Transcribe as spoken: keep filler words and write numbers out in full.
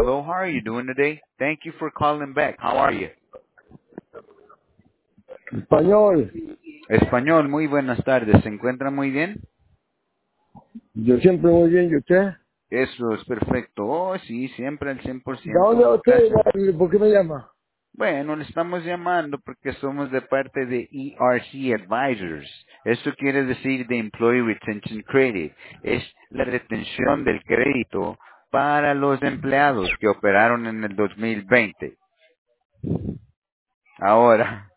hello. How are you doing today? Thank you for calling back. How are you? Español. Español, muy buenas tardes. ¿Se encuentra muy bien? Yo siempre muy bien, ¿y usted? Eso es perfecto. Oh, sí, siempre al cien por ¿De dónde ciento. usted? Gracias. ¿Por qué me llama? Bueno, le estamos llamando porque somos de parte de E R C Advisors. Esto quiere decir de Employee Retention Credit. Es la retención del crédito para los empleados que operaron en el dos mil veinte. Ahora,